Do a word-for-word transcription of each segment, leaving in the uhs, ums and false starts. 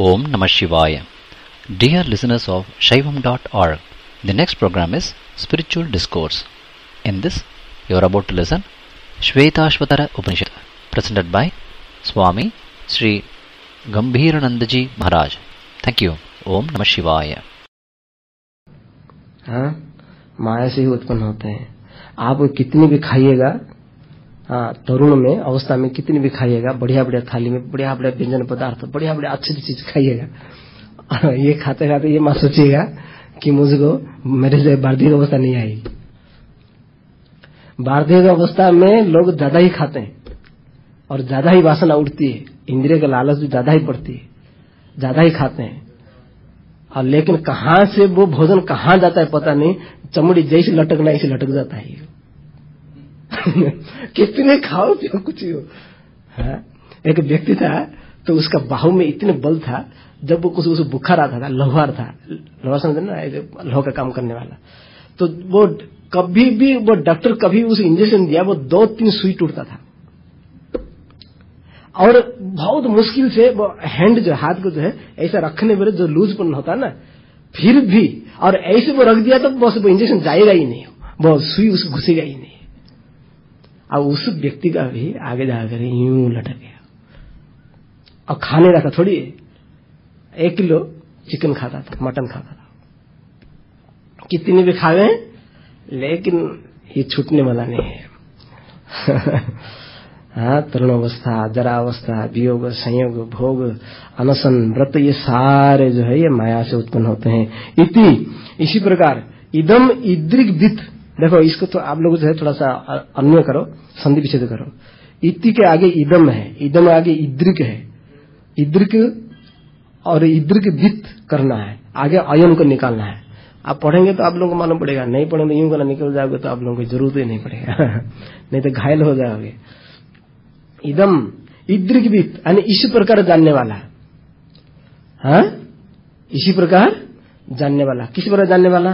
Om Namah Shivaya. Dear listeners of Shaivam dot org, the next program is Spiritual Discourse. In this, you are about to listen Shvetashvatara Upanishad, presented by Swami Sri Gambhiranandaji Maharaj. Thank you. Om Namah Shivaya. हाँ, माया से ही उत्पन्न होते हैं। आप कितनी भी खाइएगा, हाँ, तरुण में अवस्था में कितनी भी खाइएगा, बढ़िया बढ़िया थाली में बढ़िया बढ़िया व्यंजन पदार्थ, बढ़िया बढ़िया अच्छी चीज खाइएगा, ये खाते खाते ये मत सोचिएगा कि मुझको मेरे से वार्धक्य अवस्था नहीं आएगी। वार्धक्य अवस्था में लोग ज्यादा ही खाते हैं और ज्यादा ही वासना उठती है, इंद्रिय का लालच भी ज्यादा ही पड़ती है, ज्यादा ही खाते हैं। और लेकिन कहां से वो भोजन कहां जाता है पता नहीं, चमड़ी जैसे लटकना ऐसे लटक जाता है। कितने खाओ पियो कुछ हो। हाँ? एक व्यक्ति था तो उसका बाहु में इतने बल था, जब वो कुछ उसे बुखार आता था, लोहार था, लोहार समझे ना, लोहा का काम करने वाला, तो वो कभी भी वो डॉक्टर कभी उसे इंजेक्शन दिया, वो दो तीन सुई टूटता था और बहुत मुश्किल से वो हैंड जो हाथ को जो है ऐसा रखने पर जो लूजपन होता है ना, फिर भी और ऐसे वो रख दिया तो बस वो इंजेक्शन जाएगा ही नहीं, वो सुई उसे घुसेगा ही नहीं। अब उस व्यक्ति का भी आगे जाकर यूं लटक गया और खाने रखा थोड़ी, एक किलो चिकन खाता था, मटन खाता था, कितनी भी खा गए, लेकिन ये छूटने वाला नहीं है। हाँ, तरुण अवस्था, जरा अवस्था, वियोग, संयोग, भोग, अनशन, व्रत, ये सारे जो है ये माया से उत्पन्न होते हैं। इति, इसी प्रकार इदम इद्रिक वित, देखो इसको तो आप लोग जो है थोड़ा सा अन्य करो, संधि विच्छेद करो। इति के आगे इदम है, इदम आगे इद्रिक है, इद्रिक और इद्रिक वित करना है, आगे अयम को निकालना है। आप पढ़ेंगे तो आप लोगों को मालूम पड़ेगा, नहीं पढ़ेंगे यूं करना निकल जाओगे तो आप लोगों को जरूरत ही नहीं पड़ेगा। नहीं तो घायल हो जाओगे। इदम इद्रिक वित यानी इसी प्रकार जानने वाला, हाँ, इसी प्रकार जानने वाला। किस प्रकार जानने वाला?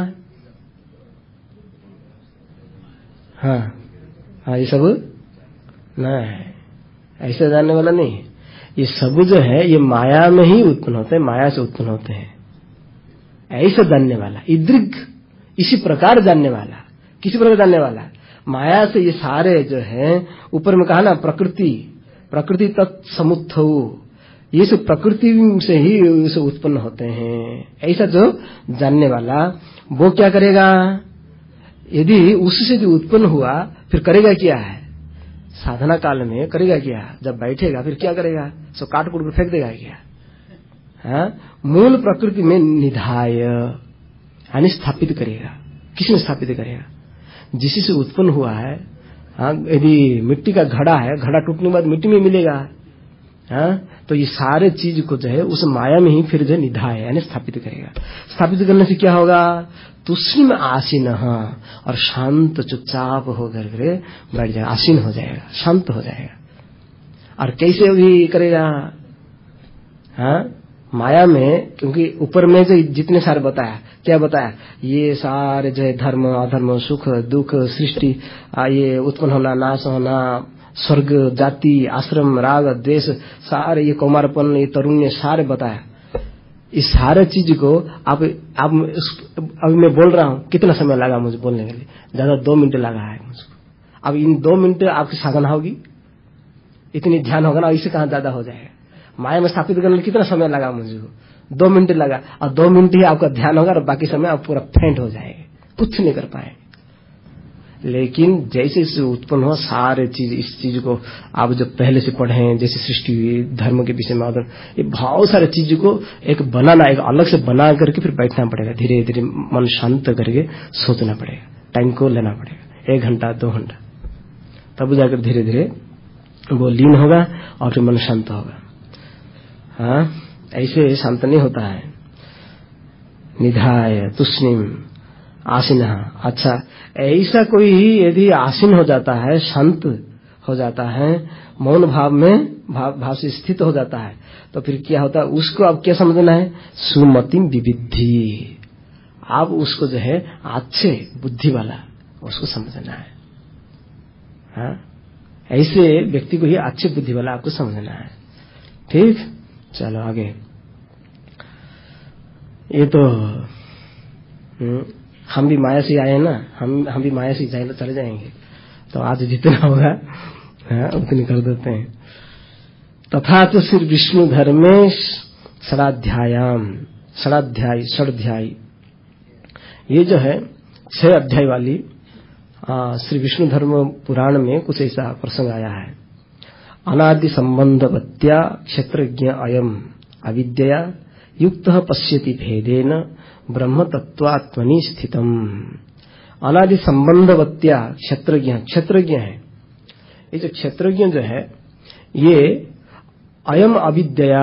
हाँ हाँ, ये सब नहीं, ऐसे जानने वाला नहीं। ये सब जो है ये माया में ही उत्पन्न होते हैं, माया से उत्पन्न होते हैं, ऐसे जानने वाला। इद्रिक इसी प्रकार जानने वाला, किसी प्रकार जानने वाला, माया से ये सारे जो है, ऊपर में कहा ना प्रकृति, प्रकृति तत्समुत्थौ, ये सब प्रकृति से ही से उत्पन्न होते हैं। ऐसा जो जानने वाला वो क्या करेगा? यदि उससे जो उत्पन्न हुआ फिर करेगा क्या है? साधना काल में करेगा क्या? जब बैठेगा फिर क्या करेगा? सो काट कूट कर फेंक देगा क्या? हाँ, मूल प्रकृति में निधाय यानी स्थापित करेगा। किसने स्थापित करेगा? जिसी से उत्पन्न हुआ है। हाँ, यदि मिट्टी का घड़ा है, घड़ा टूटने के बाद मिट्टी में मिलेगा, हाँ, तो ये सारे चीज को जो है उस माया में ही फिर जो निधाय यानी स्थापित करेगा। स्थापित करने से क्या होगा? तुष्णिम आसीन, और शांत चुपचाप होकर के बैठ जाएगा, आसीन हो जाएगा, शांत हो जाएगा। और कैसे भी करेगा? हाँ, माया में, क्योंकि ऊपर में जो जितने सारे बताया, क्या बताया? ये सारे जो है धर्म अधर्म, सुख दुख, सृष्टि, ये उत्पन्न होना, नाश होना, स्वर्ग, जाति, आश्रम, राग द्वेष, सारे ये कौमारपन, ये तरुण्य, सारे बताया। इस सारे चीज को आप आप अभी मैं बोल रहा हूँ, कितना समय लगा मुझे बोलने के लिए? ज्यादा दो मिनट लगा है मुझको। अब इन दो मिनट आपकी साधना होगी, इतनी ध्यान होगा ना, इससे कहाँ ज्यादा हो जाएगा? माया में स्थापित करने में कितना समय लगा मुझको? दो मिनट लगा, और दो मिनट ही आपका ध्यान होगा और बाकी समय आप पूरा फेंट हो जाएगा, कुछ नहीं कर पाए। लेकिन जैसे से उत्पन्न हुआ सारे चीज, इस चीज को आप जब पहले से पढ़े, जैसे सृष्टि हुई, धर्म के विषय में, ये बहुत सारे चीज को एक बनाना, एक अलग से बना करके फिर बैठना पड़ेगा, धीरे धीरे मन शांत करके सोचना पड़ेगा, टाइम को लेना पड़ेगा, एक घंटा दो घंटा, तब जाकर धीरे धीरे वो लीन होगा और फिर मन शांत होगा। हाँ, ऐसे शांत नहीं होता है। निधाय तुष्णिम आसीन। अच्छा, ऐसा कोई यदि आसीन हो जाता है, शांत हो जाता है, मौन भाव में भाव, भाव से स्थित हो जाता है, तो फिर क्या होता है? उसको अब क्या समझना है? सुमतिम विविधि। आप उसको जो है अच्छे बुद्धि वाला उसको समझना है। हाँ, ऐसे व्यक्ति को ही अच्छे बुद्धि वाला आपको समझना है। ठीक, चलो आगे। ये तो हम भी माया से आए हैं ना, हम हम भी माया से जाए चले जाएंगे, तो आज जितना होगा उतनी कर देते हैं। तथा तो श्री विष्णु धर्मे षडाध्यायाम, षडाध्यायी षडाध्यायी, ये जो है छह अध्याय वाली श्री विष्णु धर्म पुराण में कुछ ऐसा प्रसंग आया है। अनादि संबंधवत्या क्षेत्रज्ञ अयम अविद्या युक्त पश्यति भेदेन ब्रह्म तत्वात्मनि स्थितम। अनादि संबंधवत्या क्षेत्रज्ञ, क्षेत्रज्ञ है ये जो क्षेत्रज्ञ जो है ये अयम अविद्या,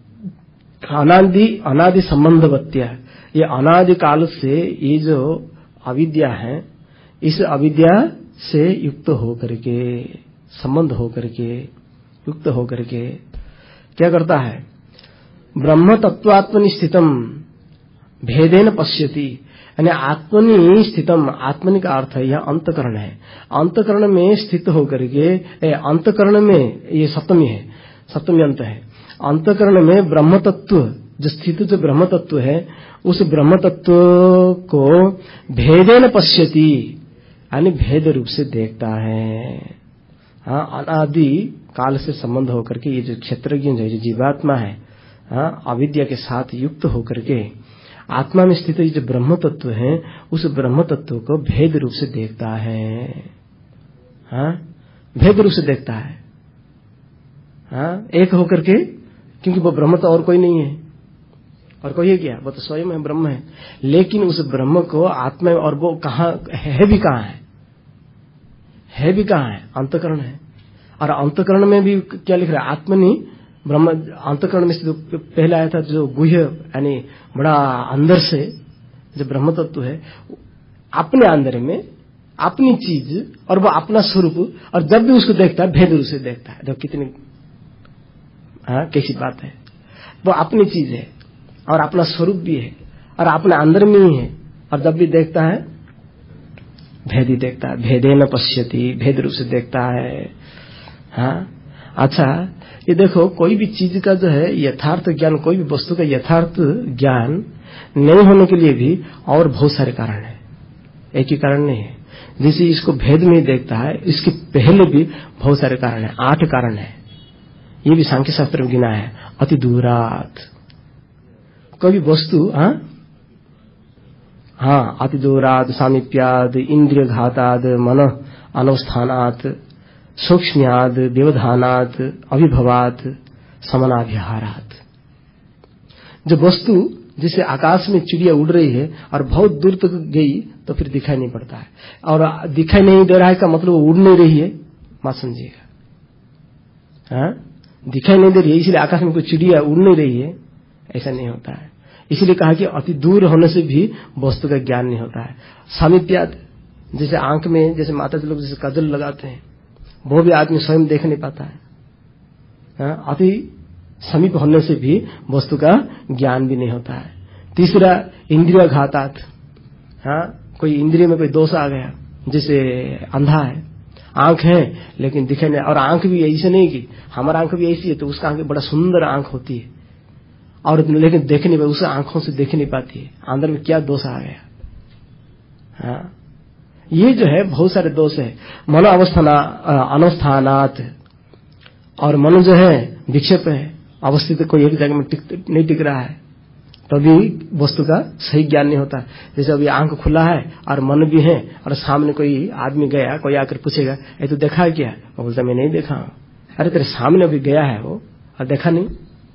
अनादि अनादि संबंधवत्या, ये अनादि काल से ये जो अविद्या है, इस अविद्या से युक्त होकर के, संबंध होकर के, युक्त होकर के क्या करता है, ब्रह्म तत्वात्मनि स्थितम भेदेन पश्यति, यानी आत्मनि स्थितम, आत्मनि का अर्थ है यह अंतकरण है, अंतकरण में स्थित होकर के, अंतकरण में ये सप्तमी है, सप्तमी अंत है, अंतकरण में ब्रह्म तत्व जो स्थित जो ब्रह्म तत्व है उस ब्रह्म तत्व को भेदेन पश्यति, यानी भेद रूप से देखता है। हाँ, अनादि काल से संबंध होकर के ये जो क्षेत्रज्ञ जो जीवात्मा है, हाँ, अविद्या के साथ युक्त होकर के आत्मा में स्थित ये जो ब्रह्म तत्व है उस ब्रह्म तत्व को भेद रूप से देखता है। हाँ, भेद रूप से देखता है, हाँ, एक होकर के, क्योंकि वो ब्रह्म तो और कोई नहीं है, और कोई है क्या, वो तो स्वयं है, ब्रह्म है, लेकिन उस ब्रह्म को आत्मा और वो कहाँ है, भी कहाँ है, है भी कहाँ है, अंतकरण है। और अंतकरण में भी क्या लिख रहा है, आत्मनि ब्रह्म, अंतकरण में से पहले आया था जो गुह्य, यानी बड़ा अंदर से जो ब्रह्म तत्व है अपने अंदर में अपनी चीज और वो अपना स्वरूप, और जब भी उसको देखता है भेद रूप से देखता है। देखो कितनी हाँ कैसी बात है, वो अपनी चीज है और अपना स्वरूप भी है और अपने अंदर में ही है, और जब भी देखता है भेद ही देखता है, भेदेन पश्यति, भेद रूप से देखता है। हाँ, अच्छा ये देखो कोई भी चीज का जो है यथार्थ ज्ञान, कोई भी वस्तु का यथार्थ ज्ञान नहीं होने के लिए भी और बहुत सारे कारण है, एक ही कारण नहीं है। जैसे इसको भेद में ही देखता है, इसके पहले भी बहुत सारे कारण है, आठ कारण है, ये भी सांख्य शास्त्र में गिना है। अति दूरात, कोई भी वस्तु, हाँ हाँ अति दूरात, सामीप्याद, इंद्रिय घाताद, मन अनवस्थानात, सूक्ष्म्याद, व्यवधानात, अभिभवात, समनाभिहारात। जो वस्तु जिसे आकाश में चिड़िया उड़ रही है और बहुत दूर तक गई तो फिर दिखाई नहीं पड़ता है, और दिखाई नहीं दे रहा है का मतलब वो उड़ नहीं रही है, मत समझिएगा। हाँ, दिखाई नहीं दे रही है इसलिए आकाश में कोई चिड़िया उड़ नहीं रही है, ऐसा नहीं होता है। इसलिए कहा कि अति दूर होने से भी वस्तु का ज्ञान नहीं होता है। सामीप्याद, जैसे आंख में जैसे माता जी लोग जैसे काजल लगाते हैं, वो भी आदमी स्वयं देख नहीं पाता है। हाँ, अति समीप होने से भी वस्तु का ज्ञान भी नहीं होता है। तीसरा इंद्रिय घातात, हाँ, कोई इंद्रिय में कोई दोष आ गया, जैसे अंधा है, आंख है लेकिन दिखे नहीं, और आंख भी ऐसे नहीं कि हमारा आंख भी ऐसी है तो उसका आंख बड़ा सुंदर आंख होती है, और लेकिन देख नहीं, उस आंखों से देख नहीं पाती है, अंदर में क्या दोष आ गया। हाँ, ये जो है बहुत सारे दोष है। मनो अवस्थाना अनवस्थानात, और मन जो है विक्षेप है, अवस्थित कोई एक जगह में टिक नहीं टिक रहा है, तभी वस्तु का सही ज्ञान नहीं होता। जैसे अभी आंख खुला है और मन भी है, और सामने कोई आदमी गया, कोई आकर पूछेगा ये तो देखा है क्या, वो बोलता मैं नहीं देखा। अरे तेरे सामने अभी गया है वो और देखा नहीं,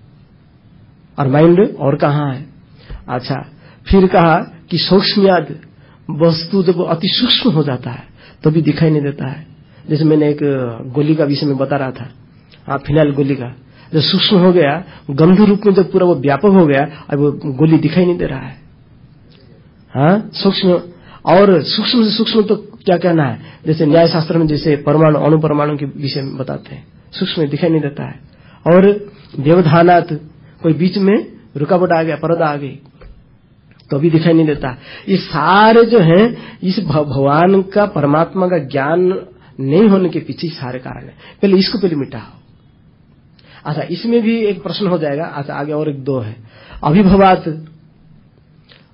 और माइंड और कहाँ है। अच्छा, फिर कहा कि सूक्ष्म्याद, वस्तु जब अति सूक्ष्म हो जाता है तो भी दिखाई नहीं देता है। जैसे मैंने एक गोली का विषय में बता रहा था, हाँ, फिनाइल गोली का, जो सूक्ष्म हो गया, गंभीर रूप में जब पूरा वो व्यापक हो गया, अब वो गोली दिखाई नहीं दे रहा है। हाँ, सूक्ष्म, और सूक्ष्म से सूक्ष्म तो क्या कहना है, जैसे न्याय शास्त्र में जैसे परमाणु अणु परमाणु के विषय में बताते हैं, सूक्ष्म दिखाई नहीं देता है। और व्यवधानात, कोई बीच में रुकावट आ गया, पर्दा आ गई तो भी दिखाई नहीं देता। ये सारे जो हैं इस भगवान का, परमात्मा का ज्ञान नहीं होने के पीछे सारे कारण है। पहले इसको पहले मिटाओ। अच्छा, इसमें भी एक प्रश्न हो जाएगा। अच्छा, आगे और एक दो है। अभिभवात,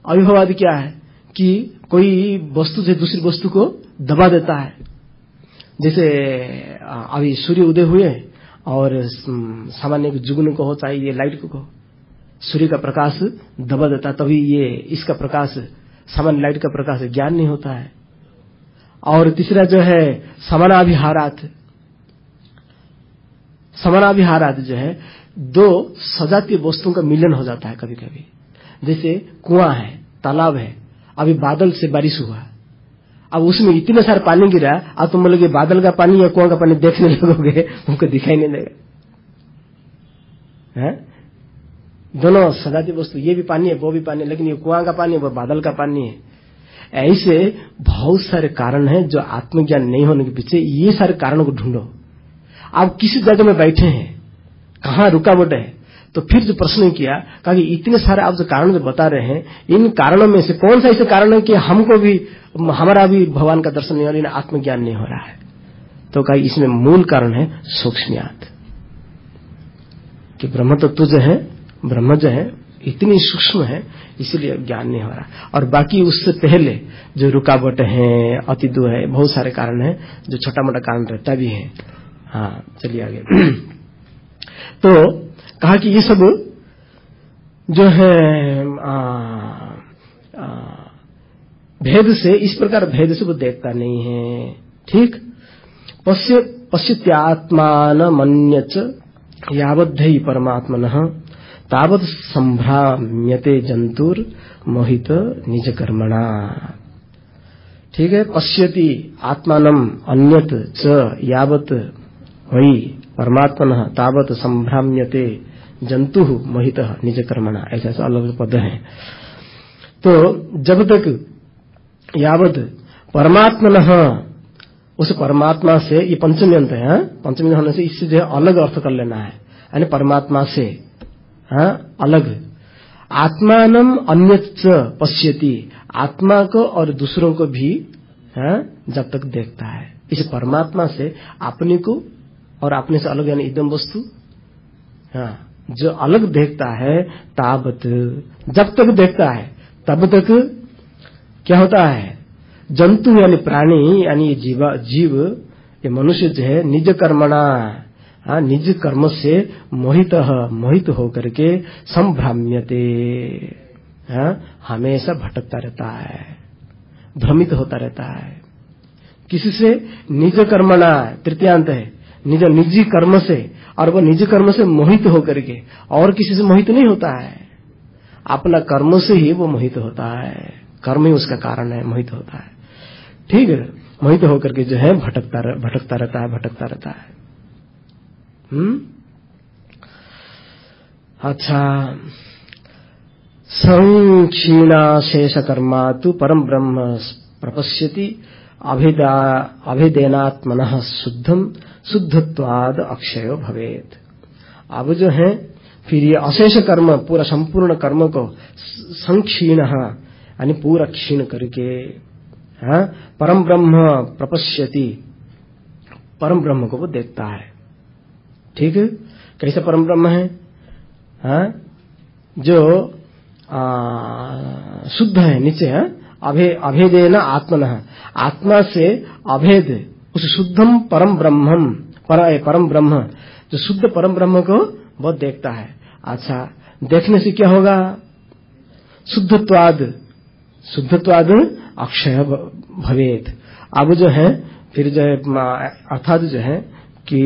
अविभाववादी क्या है कि कोई वस्तु से दूसरी वस्तु को दबा देता है। जैसे अभी सूर्य उदय हुए और सामान्य जुगनू को हो चाहे ये लाइट को, सूर्य का प्रकाश दबा देता, तभी ये इसका प्रकाश सामान्य लाइट का प्रकाश ज्ञान नहीं होता है। और तीसरा जो है समानाभिहारात, समानाभिहारात जो है दो सजातीय वस्तुओं का मिलन हो जाता है कभी कभी। जैसे कुआं है, तालाब है, अभी बादल से बारिश हुआ, अब उसमें इतने सारे पानी गिरा, अब तुम बोलोगे बादल का पानी या कुआं का पानी देखने लगोगे, तुमको दिखाई नहीं देगा है? दोनों सजातीय वस्तु, ये भी पानी है वो भी पानी है, लेकिन ये कुआं का पानी है वो बादल का पानी है। ऐसे बहुत सारे कारण हैं जो आत्मज्ञान नहीं होने के पीछे। ये सारे कारणों को ढूंढो। आप किसी जगह में बैठे हैं, कहाँ रुकावट है, तो फिर जो प्रश्न किया, कहा कि इतने सारे आप जो कारण जो बता रहे हैं, इन कारणों में से कौन सा ऐसे कारण है कि हमको भी, हमारा भी भगवान का दर्शन नहीं हो रहा है, आत्मज्ञान नहीं हो रहा है? तो कहा इसमें मूल कारण है सूक्ष्मयात, कि ब्रह्म तत्व जो है, ब्रह्म जो है इतनी सूक्ष्म है, इसलिए ज्ञान नहीं हो रहा। और बाकी उससे पहले जो रुकावट है, अतिदु है, बहुत सारे कारण है जो छोटा मोटा कारण रहता भी है। हाँ, चलिए आगे। तो कहा कि ये सब जो है आ, आ, भेद से, इस प्रकार भेद से वो देखता नहीं है। ठीक। पश्य पश्यत्यात्मान मन्यच यावद्धि परमात्मनः तावत् संभ्राम्यते जंतुर मोहित निज कर्मणा। ठीक है। पश्यति आत्मानम अन्यत च यावत् वही परमात्मनः तावत् संभ्राम्यते जंतु मोहित निज कर्मणा, ऐसा ऐसा अलग पद है। तो जब तक यावत् परमात्मनः, उस परमात्मा से, ये पंचमी अंत है, पंचमी होने से इससे जो है अलग अर्थ कर लेना है, यानी परमात्मा से हाँ अलग। आत्मानम अन्यत च पश्यति, आत्मा को और दूसरों को भी हाँ जब तक देखता है, इस परमात्मा से अपने को और अपने से अलग यानी इदम वस्तु हाँ जो अलग देखता है, तावत जब तक देखता है तब तक क्या होता है, जंतु यानी प्राणी यानी जीवा जीव ये मनुष्य जो है निज कर्मणा, हाँ निज कर्म से मोहित मोहित होकर के संभ्राम्यते, हाँ हमेशा भटकता रहता है, भ्रमित होता रहता है। किसी से निज कर्मणा, तृतीयांत है, निज निजी कर्म से, और वो निज कर्म से मोहित होकर के, और किसी से मोहित नहीं होता है, अपना कर्म से ही वो मोहित होता है, कर्म ही उसका कारण है, मोहित होता है। ठीक है। मोहित होकर के जो है भटकता भटकता रहता है, भटकता रहता है। हम्म अच्छा। संक्षीणाशेष कर्मा तु परम ब्रह्म प्रपश्यति अभिदा अभिदेनात्मनः शुद्धम शुद्धत्वाद अक्षयो भवेत। अब जो है फिर ये अशेष कर्म, पूरा संपूर्ण कर्म को संक्षीण यानी पूरा क्षीण करके हाँ परम ब्रह्म प्रपश्यति, परम ब्रह्म को वो देखता है। ठीक है। कैसा परम ब्रह्म है, हाँ जो आ, शुद्ध है, नीचे है अभे अभेदेन आत्मनः, आत्मा से अभेद उस शुद्धम परम ब्रह्मम, पर, परम ब्रह्म जो शुद्ध परम ब्रह्म को वो देखता है। अच्छा, देखने से क्या होगा, शुद्धत्वाद, शुद्धत्वाद अक्षय भवेत। अब जो है फिर जो है अर्थात जो है कि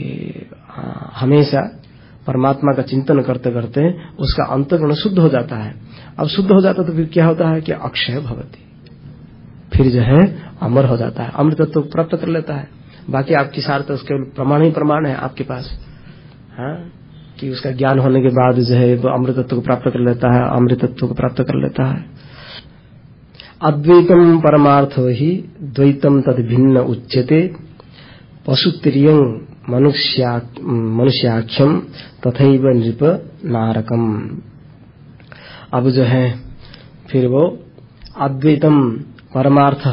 हमेशा परमात्मा का चिंतन करते करते उसका अंतःकरण शुद्ध हो जाता है। अब शुद्ध हो जाता तो फिर क्या होता है कि अक्षय भवति, फिर जो है अमर हो जाता है, अमृत तत्व प्राप्त कर लेता है। बाकी आपकी सार्थ उसके प्रमाण ही प्रमाण है आपके पास, हाँ कि उसका ज्ञान होने के बाद जो है वो अमृत तत्व को प्राप्त कर लेता है, अमृत तत्व को प्राप्त कर लेता है। अद्वैतम परमार्थो ही द्वैतम तद भिन्न उच्यते पशुत्रियं मनुष्या मनुष्याख्यम तथैव नृप नारकम। अब जो है फिर वो अद्वैतम परमार्थ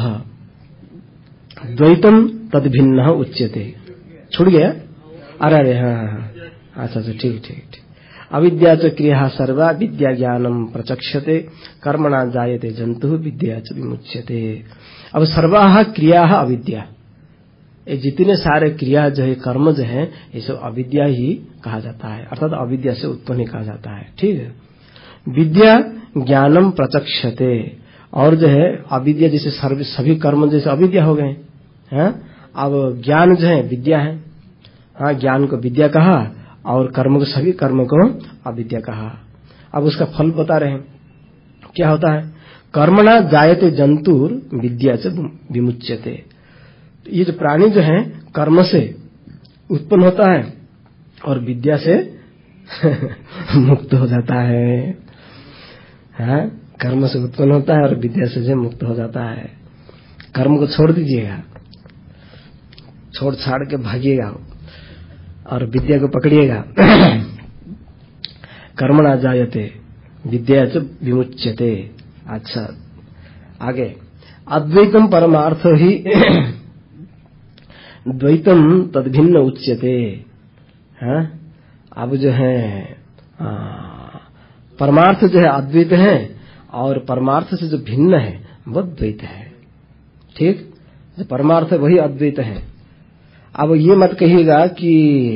द्वैतम तद भिन्न उच्यते, छूट गया, अरे अरे हाँ हाँ अच्छा अच्छा ठीक ठीक ठीक। अविद्या च क्रिया सर्वा विद्या ज्ञानम प्रचक्षते कर्मणा जायते जंतु विद्या च विमुच्यते। अब सर्वाः क्रिया अविद्या, ये जितने सारे क्रिया जो है कर्म जो है ये सब अविद्या ही कहा जाता है, अर्थात अविद्या से उत्पन्न कहा जाता है। ठीक है। विद्या ज्ञानम प्रचक्षते, और जो है अविद्या जैसे सभी कर्म जैसे अविद्या हो गए हैं। अब ज्ञान जो है विद्या है। हाँ, ज्ञान को विद्या कहा और कर्म को सभी कर्म को अविद्या कहा। अब उसका फल बता रहे हैं क्या होता है। कर्मणा जायते जंतुर विद्या च विमुच्यते। ये जो प्राणी जो है कर्म से उत्पन्न होता है और विद्या से मुक्त हो जाता है। हाँ, कर्म से उत्पन्न होता है और विद्या से मुक्त हो जाता है। कर्म को छोड़ दीजिएगा, छोड़ छाड़ के भागिएगा और विद्या को पकड़िएगा। कर्मणा जायते विद्या च विमुच्यते। अच्छा, आगे अद्वैतम परमार्थ ही द्वैतम तद्भिन्न उच्यते। हाँ, अब जो है आ, परमार्थ जो है अद्वैत है और परमार्थ से जो भिन्न है वो द्वैत है। ठीक, जो परमार्थ है वही अद्वैत है। अब ये मत कहिएगा कि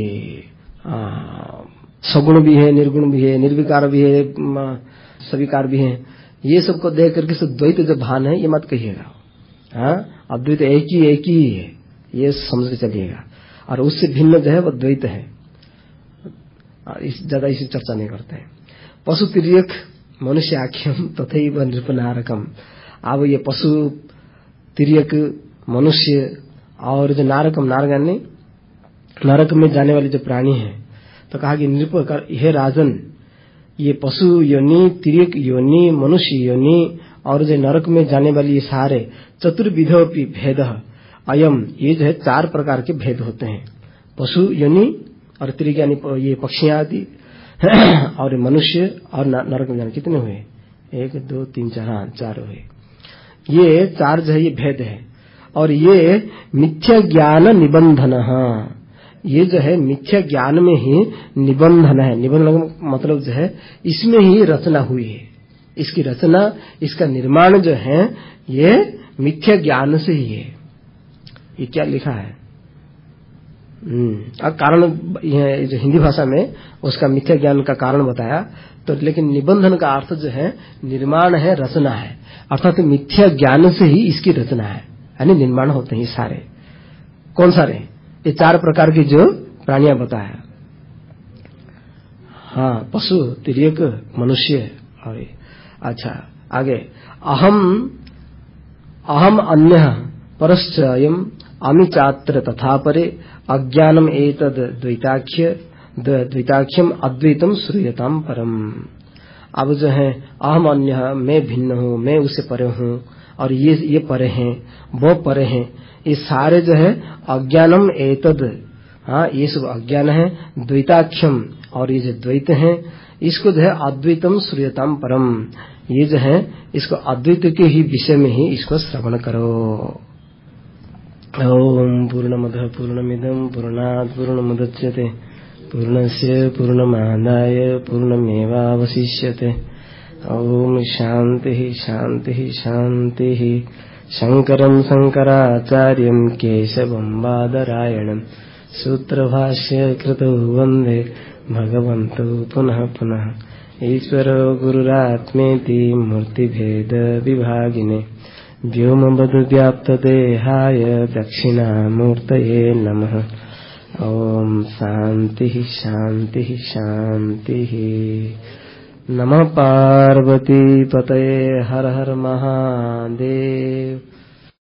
सगुण भी है, निर्गुण भी है, निर्विकार भी है, सविकार भी है, ये सबको देख करके सब द्वैत जो भान है ये मत कहिएगा। हाँ, अद्वैत एक ही एक ही है, ये समझ के चलिएगा। और उससे भिन्न जो है वो द्वैत है। इस ज्यादा इसी चर्चा नहीं करते हैं। पशु तिर्यक मनुष्य आख्यम तथैव नृपनारकम। अब ये पशु तिर्यक मनुष्य और जो नारकम, नारक यानी नरक में जाने वाले जो प्राणी हैं, तो कहा कि नृप कर हे राजन, ये पशु योनि, तिर्यक योनि, मनुष्य योनि और जो नरक में जाने वाली ये सारे चतुर्विधोपि भेद अयम, ये जो है चार प्रकार के भेद होते हैं। पशु योनि और तिर्यक यानी ये पक्षियां आदि और मनुष्य और नरक में जाने कितने हुए? एक दो तीन चार, हाँ चार हुए। ये चार जो है ये भेद है। और ये मिथ्या ज्ञान निबंधन, ये जो है मिथ्या ज्ञान में ही निबंधन है। निबंधन का मतलब जो है इसमें ही रचना हुई है। इसकी रचना, इसका निर्माण जो है ये मिथ्या ज्ञान से ही है। ये क्या लिखा है? हम्म कारण ये जो हिंदी भाषा में उसका मिथ्या ज्ञान का कारण बताया, तो लेकिन निबंधन का अर्थ जो है निर्माण है, रचना है। अर्थात तो मिथ्या ज्ञान से ही इसकी रचना है, यानी निर्माण होते हैं सारे। कौन सारे? ये चार प्रकार की जो प्राणियां बताया। हाँ, पशु, तिर्यक, मनुष्य और अच्छा आगे अहम अहम अन्य परश्च अयम अमि चात्र तथा परे अज्ञानम एतद द्वैताख्य द्वैताख्यम अद्वैतम श्रूयताम परम। अब जो है अहम अन्य, मैं भिन्न हूँ, मैं उससे परे हूँ, और ये ये परे हैं, वो परे हैं, ये सारे जो है अज्ञानम एतद, हाँ ये सब अज्ञान है, द्वैताख्यम और ये जो द्वैत है, इसको जो है अद्वैतम श्रूयताम परम, ये जो है इसको अद्वैत के ही विषय में ही इसको श्रवण करो। ओम पूर्णमदः पूर्णमिदं पूर्णात् पूर्णमुदच्यते पूर्णस्य पूर्णमादाय पूर्णमेवावशिष्यते। ओम शांति शांति शांति। शंकरं शंकराचार्यं केशवं बादरायणं सूत्रभाष्य कृतो वन्दे भगवन्तो पुनः पुनः। ईश्वरो गुरुरात्मेति मूर्तिभेद विभागिने व्योमवद्व्याप्तदेहाय दक्षिणामूर्तये नमः। ओम शांति शांति शांति। नमः पार्वती पतये हर हर महादेव।